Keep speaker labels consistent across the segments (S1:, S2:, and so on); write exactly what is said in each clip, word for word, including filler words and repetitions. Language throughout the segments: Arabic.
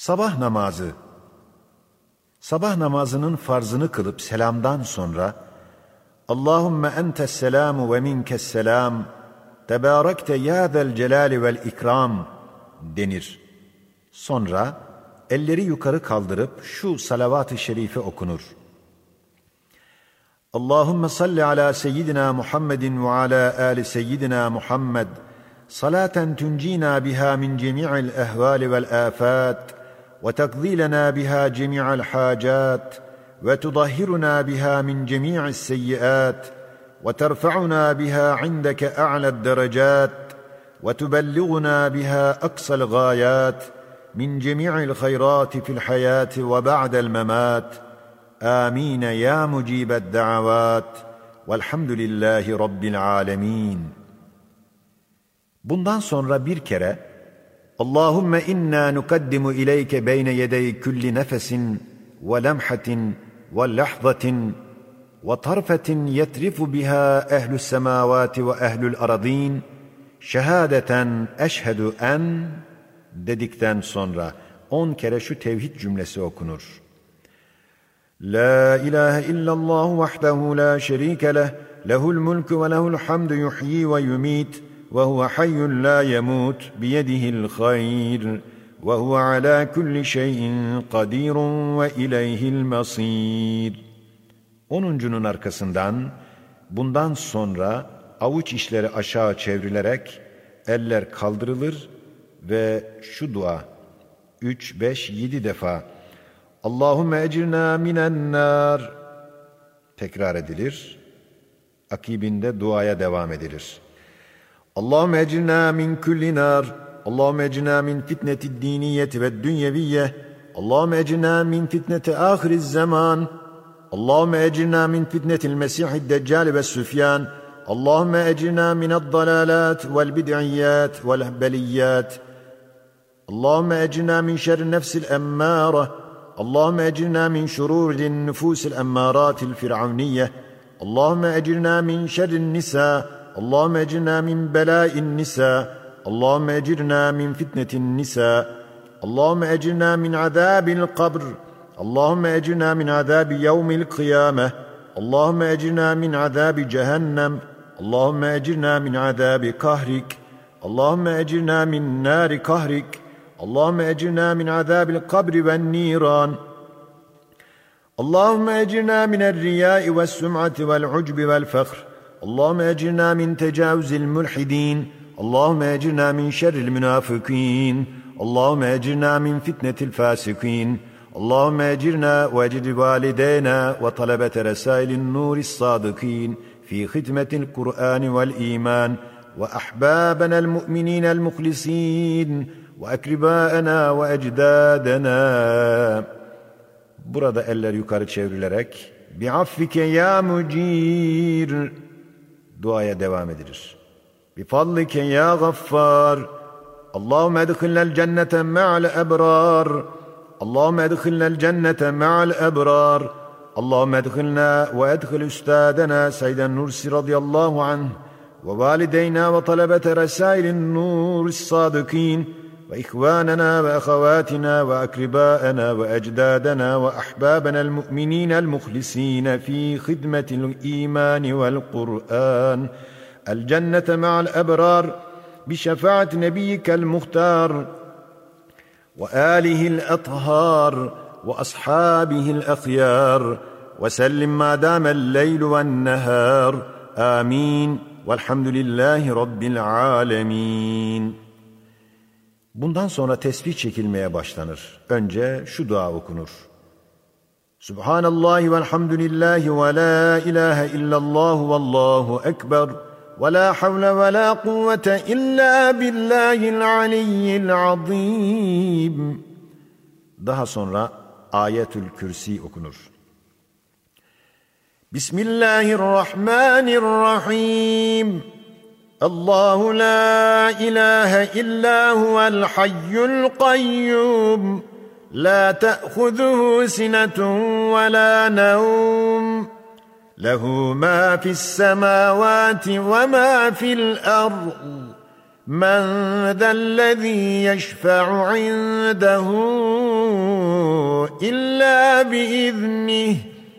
S1: Sabah namazı. Sabah namazının farzını kılıp selamdan sonra Allahümme entes selamu ve minkes selam tebârekte ya zel celali vel ikram denir. Sonra elleri yukarı kaldırıp şu salavat-ı şerife okunur. Allahümme salli ala seyyidina Muhammedin ve ala ali seyyidina Muhammed salaten tuncina biha min cemi'il ehvali vel afat ve takzî lena biha cemi'al hacat ve tudahhiruna biha min cemi'is seyyiat ve terfa'una biha indeke a'la'd derecat ve tubellighuna biha aksal gâyat min cemi'il hayrati fil hayati ve ba'del memat. Amin ya mucibed da'avat velhamdülillahi rabbil alemin. Bundan sonra bir kere Allahümme inna nukaddimu ileyke beyne yedey kulli nefesin ve lemhatin ve lahzatin ve tarfetin yetrifu biha ehlü's semavati ve ehlül aradin şehadeten eşhedü en dedikten sonra on kere şu tevhid cümlesi okunur. La ilahe illallah vahdehu la şerike leh, lehul mulku ve lehul hamdu yuhyi ve yumit ve huve hayyun la yemut biyedihil hayr ve huve ala kulli şeyin kadirun ve ileyhil masir. Onuncunun arkasından bundan sonra avuç içleri aşağı çevrilerek eller kaldırılır ve şu dua üç, beş, yedi defa Allahümme ecirna minen nar tekrar edilir. Akibinde duaya devam edilir. Allahümme ecirna min kulli nar. Allahümme ecirna min fitnetid diniyeti ve dünyeviyye. Allahümme ecirna min fitneti ahiriz zaman. Allahümme ecirna min fitnetil mesihid deccal ve süfyan. Allahümme ecirna mined dalalat vel bid'iyyat vel beliyat. Allahümme ecirna min şerri nefsil emmâre. Allahümme ecirna min şurûrin nüfûsil emmâratil firavniyye. Allahümme ecirna min şerrin nisa. Allahümme ecirna min belâin nisa. Allahümme ecirna min fitnetin nisa. Allahümme ecirna min azâbil kabr. Allahümme ecirna min azâbi yevmil kıyâmeh. Allahümme ecirna min azâbi cehennem. Allahümme ecirna min azâbi kahrik. Allahümme ecirna min nâri kahrik. Allahümme ecirna min azâbil kabri ven nîran. Allahümme ecirna minel riyâi ve süm'ati vel ucbi vel fehr. Allahümme ecirna min tecavüzil mülhidin. Allahümme ecirna min şerril münafıkîn. Allahümme ecirna min fitnetil fâsikîn. Allahümme ecirna ve ecir valideyna ve talebete resailin nuris sadıkîn fi hidmetil Kur'an vel iman ve ahbâbenel mu'minînel muhlisîn ve akribâena ve ecdâdena. Burada eller yukarı çevrilerek bi'affike ya mucir duaya devam edilir. Bifadlike ya gaffar. Allahümme edkhilnel cennete ma'al ebrar. Allahümme edkhilnel cennete ma'al ebrar. Allahümme edkhilna ve edkhil üstadena Seyyiden Nursi radıyallahu anh ve valideyna ve talebete resailin nuris sadıkîn ve ihvanena ve ahawatina ve akribâena ve ecdâdena ve ahbâbenel mu'minînel muhlisîne fî hidmetil îmâni vel Kur'an. El cennete ma'al ebrar bi şefaat nebiyyikel muhtar ve âlihil ethâr ve ashabihil ahyâr ve sellim mâ dâmel leylu ven nehâr. Amin. Velhamdülillahi rabbil âlemîn. Bundan sonra tesbih çekilmeye başlanır. Önce şu dua okunur. Subhanallahi velhamdülillahi ve la ilahe illallah vallahu ekber ve la havle ve la kuvvete illa billahil aliyyil azim. Daha sonra Ayetül Kürsi okunur. Bismillahirrahmanirrahim. Allahu la ilahe illa huvel hayyul kayyum. La te'khuzuhu sinetun ve la nevm. Lehu ma fis semavati ve ma fil ard. Men zellezî yeşfe'u indehu إلا بإذنه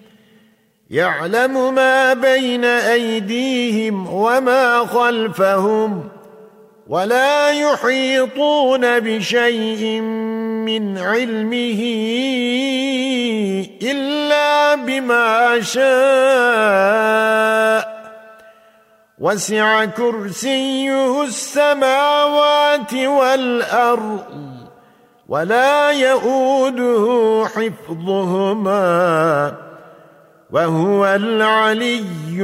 S1: يعلم ما بين أيديهم وما خلفهم ولا يحيطون بشيء من علمه إلا بما شاء وسع كرسيه السماوات والأرض ولا يؤوده حفظهما وهو العلي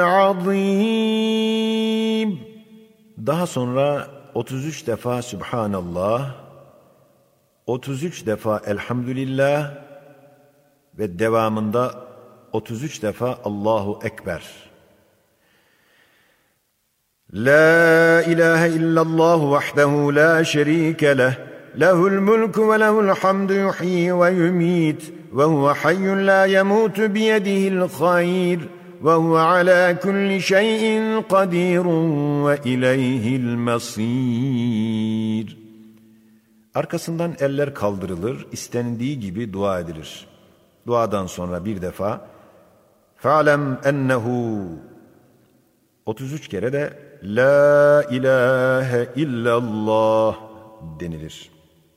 S1: العظيم. Daha sonra otuz üç defa Sübhanallah, otuz üç defa Elhamdülillah ve devamında otuz üç defa Allahu Ekber. La ilahe illallah vahdehu la şerike leh, lehul mulku ve lehul hamdu yuhyi ve yumit ve huve hayyun la yemutu biyedihil hayr ve huve ala kulli şeyin kadirun ve ileyhil masir. Arkasından eller kaldırılır, istendiği gibi dua edilir. Duadan sonra bir defa fa'lem ennehu, otuz üç kere de la ilahe illallah denilir.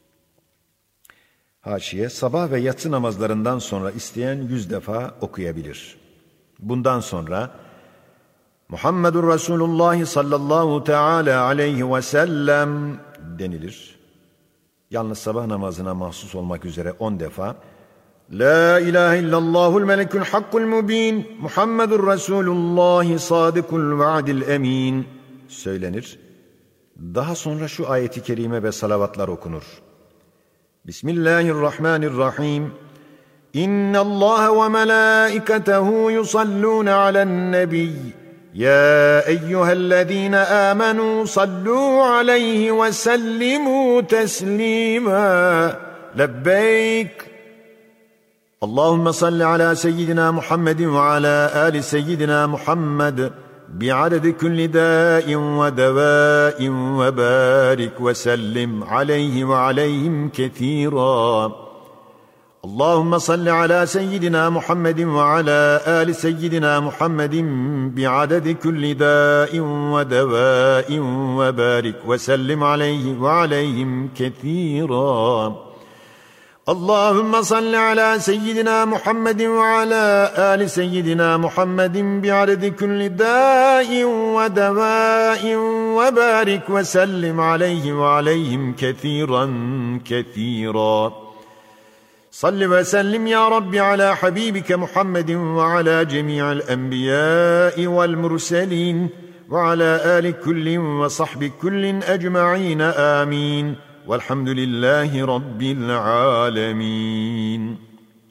S1: Haşiye, sabah ve yatsı namazlarından sonra isteyen yüz defa okuyabilir. Bundan sonra Muhammedur Resulullah sallallahu teala aleyhi ve sellem denilir. Yalnız sabah namazına mahsus olmak üzere on defa La ilahe illallahul melekul hakkul mubin Muhammedur Resulullah sadıkul vaadil emin söylenir. Daha sonra şu ayeti kerime ve salavatlar okunur. Bismillahirrahmanirrahim. İnnallâhe ve melâiketehu yusallûne alen nebiy. Ya eyyühellezîne âmenû sallû aleyhi ve sellimû teslîmâ. Lebbeyk. Allahümme salli ala seyyidina Muhammedin ve ala ali seyyidina Muhammed bi'adedi kulli dâin ve devâin ve bârik ve sellim aleyhi ve aleyhim kethîrâ. Allahümme salli ala seyyidina Muhammedin ve ala ali seyyidina Muhammedin bi'adedi kulli dâin ve devâin ve bârik ve sellim aleyhi ve aleyhim kethîrâ. Allahümme salli ala seyyidina Muhammedin ve ala ali seyyidina Muhammedin bi'adedi kulli dâin ve devâin ve bârik ve sellim aleyhi ve aleyhim kethiran kethîrâ. Salli ve sellim ya Rabbi ala habibike Muhammedin ve ala cemi'il enbiyâi vel murselin ve ala ali kullin ve sahbi kullin ecma'in amin. Velhamdülillahi Rabbil alemin.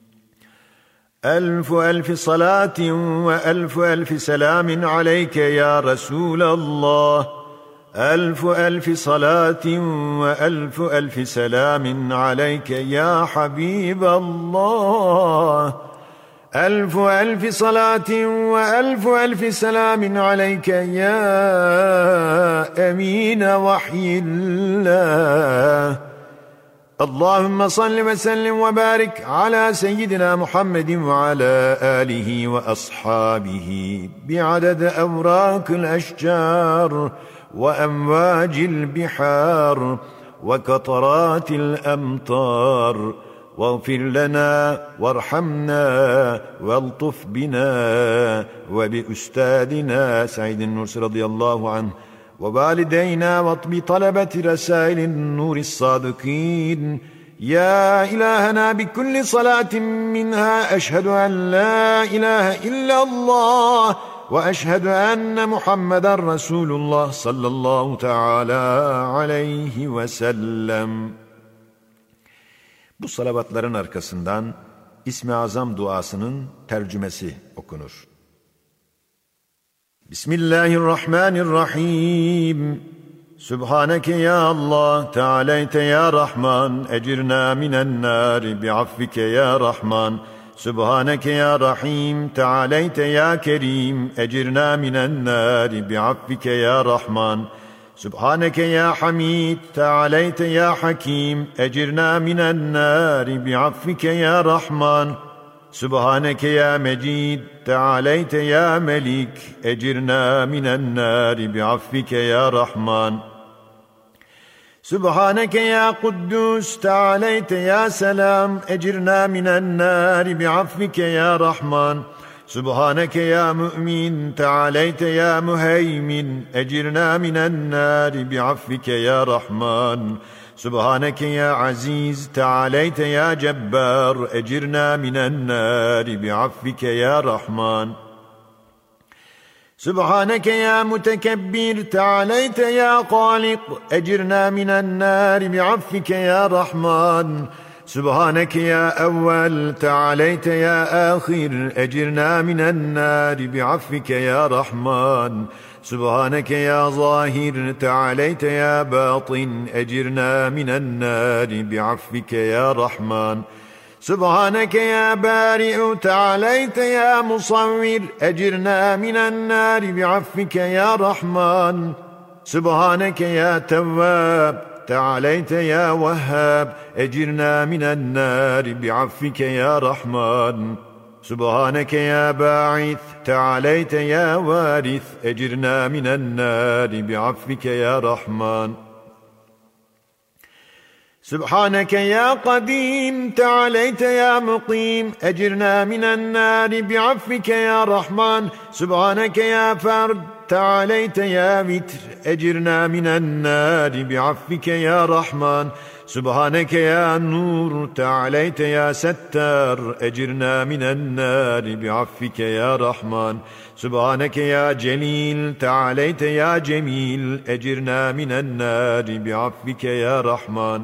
S1: Elfu elfi salatin ve elfu elfi selamin aleyke ya Resulallah. Elfu elfi salatin ve elfu elfi selamin aleyke ya Habiballah. Elfu elfi salatin ve elfu elfi selamin aleyke ya emine vahyillah. Allahümme salli ve sellim ve barik ala seyyidina Muhammedin ve ala alihi ve ashabihi bi'adede evrakil eşcar ve emvacil bihar ve kataratil emtar. واغفر لنا وارحمنا والطف بنا وبأستاذنا سعيد النورسي رضي الله عنه ووالدينا وبطلبة رسائل النور الصادقين يا إلهنا بكل صلاة منها أشهد أن لا إله إلا الله وأشهد أن محمدا رسول الله صلى الله تعالى عليه وسلم. Bu salavatların arkasından İsmi Azam duasının tercümesi okunur. Bismillahirrahmanirrahim. Sübhaneke ya Allah, Tealeyte ya Rahman, ecirna minen nâri bi'affike ya Rahman. Sübhaneke ya Rahim, Tealeyte ya Kerim, ecirna minen nâri bi'affike ya Rahman. سبحانك يا حميد تعاليت يا حكيم أجرنا من النار بعفوك يا رحمن سبحانك يا مجيد تعاليت يا مليك أجرنا من النار بعفوك يا رحمن سبحانك يا قدوس تعاليت يا سلام أجرنا من النار بعفوك يا رحمن سبحانك يا مؤمن تعاليت يا مهيمن أجرنا من النار بعفوك يا رحمن سبحانك يا عزيز تعاليت يا جبار أجرنا من النار بعفوك يا رحمن سبحانك يا متكبر تعاليت يا خالق أجرنا من النار بعفوك يا رحمن سبحانك يا أول تعاليت يا آخر أجرنا من النار بعفوك يا رحمن سبحانك يا ظاهر تعاليت يا باطن أجرنا من النار بعفوك يا رحمن سبحانك يا بارئ تعاليت يا مصور أجرنا من النار بعفوك يا رحمن سبحانك يا تواب تعاليت يا وهاب أجرنا من النار بعفوك يا رحمن سبحانك يا باعث تعاليت يا وارث أجرنا من النار بعفوك يا رحمن سبحانك يا قديم تعاليت يا مقيم أجرنا من النار بعفوك يا رحمن سبحانك يا فرد تعاليت يا وتر أجرنا من النار بعفوك يا رحمن سبحانك يا نور تعاليت يا ستار أجرنا من النار بعفوك يا رحمن سبحانك يا جليل تعاليت يا جميل أجرنا من النار بعفوك يا رحمن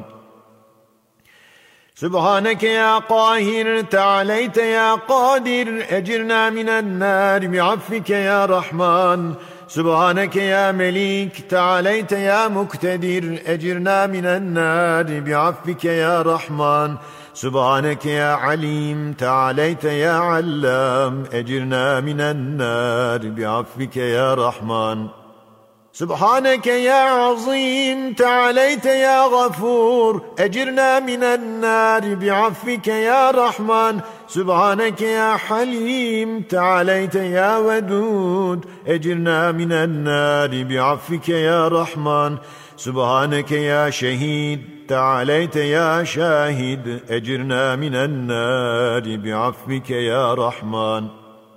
S1: سبحانك يا قاهر تعاليت يا قادر أجرنا من النار بعفوك يا رحمن سبحانك يا مليك تعاليت يا مقتدر أجرنا من النار بعفوك يا رحمن سبحانك يا عليم تعاليت يا علام أجرنا من النار بعفوك يا رحمن سبحانك يا عظيم تعاليت يا غفور أجرنا من النار بعفوك يا رحمن سبحانك يا حليم تعاليت يا ودود أجرنا من النار بعفوك يا رحمن سبحانك يا شهيد تعاليت يا شاهد أجرنا من النار بعفوك يا رحمن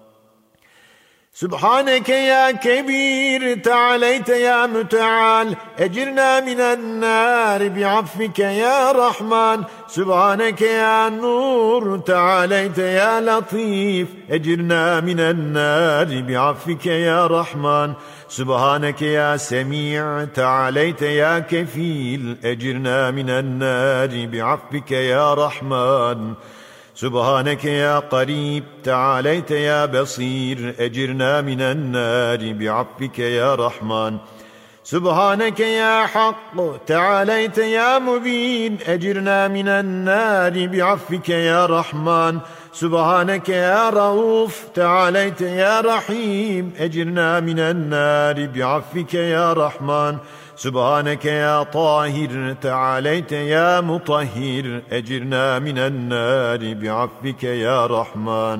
S1: سبحانك يا كبير تعاليت يا متعال أجرنا من النار بعفوك يا رحمن سبحانك يا نور تعاليت يا لطيف أجرنا من النار بعفوك يا رحمن سبحانك يا سميع تعاليت يا كفيل أجرنا من النار بعفوك يا رحمن سبحانك يا قريب تعاليت يا بصير أجرنا من النار بعفوك يا رحمن سبحانك يا حق تعاليت يا مبين أجرنا من النار بعفوك يا رحمن سبحانك يا رؤوف تعاليت يا رحيم أجرنا من النار بعفوك يا رحمن سبحانك يا طاهر تعاليت يا مطهر أجرنا من النار بعفوك يا رحمن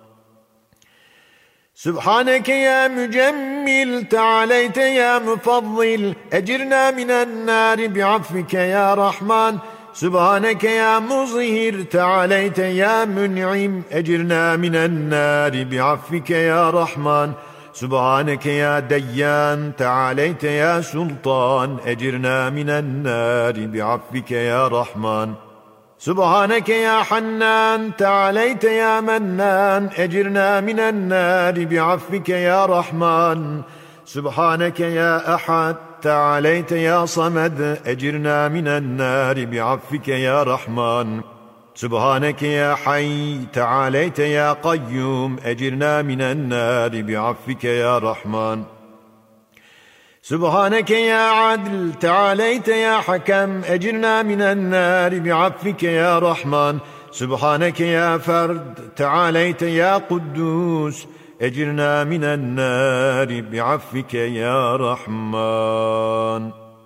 S1: سبحانك يا مجمل تعاليت يا مفضل أجرنا من النار بعفوك يا رحمن سبحانك يا مظهر تعاليت يا منعم أجرنا من النار بعفوك يا رحمن سبحانك يا ديان تعاليت يا سلطان أجرنا من النار بعفوك يا رحمن سبحانك يا حنان تعاليت يا منان أجرنا من النار بعفوك يا رحمن سبحانك يا أحد تعاليت يا صمد أجرنا من النار بعفوك يا رحمن سبحانك يا حي تعاليت يا قيوم أجرنا من النار بعفوك يا رحمن سبحانك يا عدل تعاليت يا حكم أجرنا من النار بعفوك يا رحمن سبحانك يا فرد تعاليت يا قدوس أجرنا من النار بعفوك يا رحمن.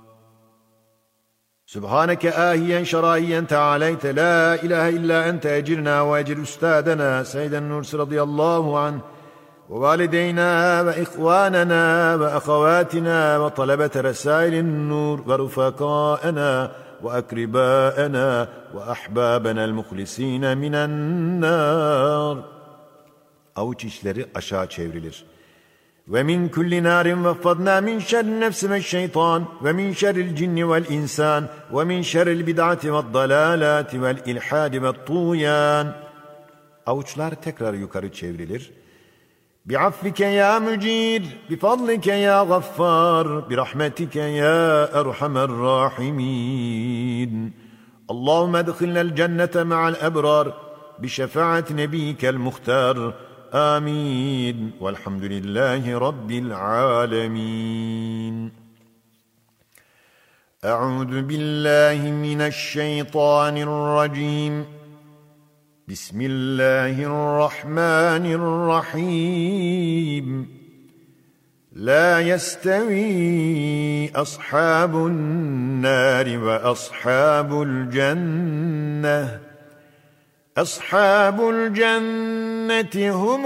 S1: سبحانك آهيا شرائيا تعاليت لا إله إلا أنت أجرنا وأجر أستاذنا سيد النورس رضي الله عنه ووالدينا وإخواننا وأخواتنا وطلبة رسائل النور ورفقاءنا وأقرباءنا وأحبابنا المخلصين من النار. Avuç içleri aşağı çevrilir. Ve min kulli narin vaffadna min şerri nefsi ve şeytan ve min şerril cinni vel insan ve min şerril bid'ati ve dalalati vel ilhadi ve tuğyan. Avuçlar tekrar yukarı çevrilir. Bi'affike ya mücir, bifadlike ya gaffar, birahmetike ya erhamer rahimin. Allahümme edkhilnel cennete ma'al ebrar, bişefaat nebiyikel muhtar. آمين والحمد لله رب العالمين. أعوذ بالله من الشيطان الرجيم. بسم الله الرحمن الرحيم. لا يستوي أصحاب النار وأصحاب الجنة أصحاب الجنة هم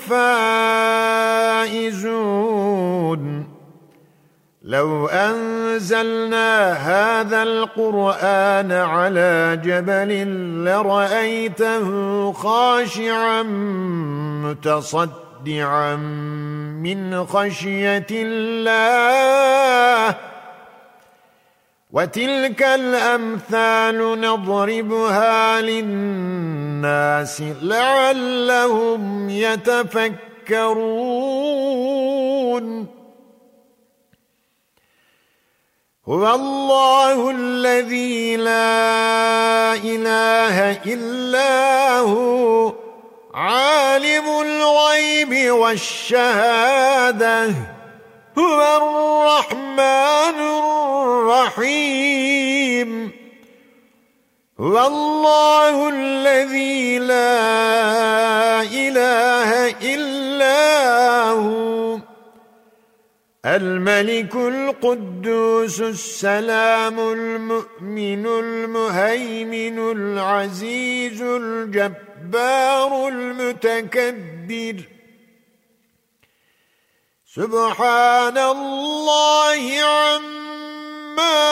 S1: الفائزون. لو أنزلنا هذا القرآن على جبل لرأيته خاشعا متصدعا من خشية الله. وتلك الأمثال نضربها للناس لعلهم يتفكرون. هو الله الذي لا إله إلا هو عالم الغيب والشهادة هو الرحمن الرحيم. هو الله الذي لا إله إلا هو الملك القدوس السلام المؤمن المهيمن العزيز الجبار المتكبر. سبحان الله عما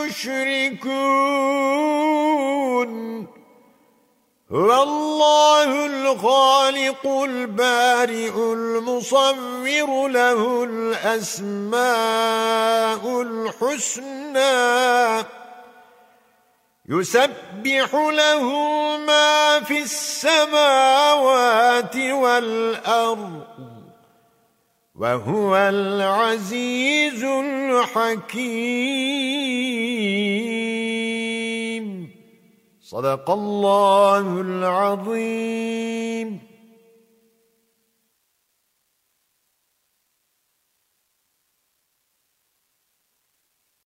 S1: يشركون. هو الله الخالق البارئ المصور له الأسماء الحسنى يسبح له ما في السماوات والأرض وهو العزيز الحكيم. صدق الله العظيم.